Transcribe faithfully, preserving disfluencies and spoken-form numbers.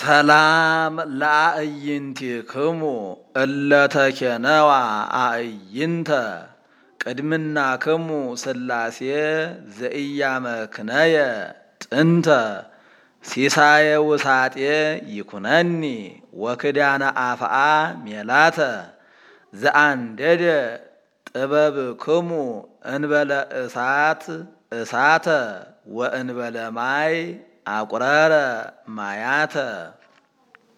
ሰላም ለአዕይንቲክሙ እለተኬነዋ አዕይንተ ቅድምናክሙ ሥላሴ ዘኢያመክነየ ጥንተ ሲሳየ ውሳጤ ይኩነኒ ወክዳነ አፍአ ሜላተ ዘአንደደ ጥበብክሙ እንበለ እሳት እሳተ ወእንበለ ማይ አቁረረ ማያተ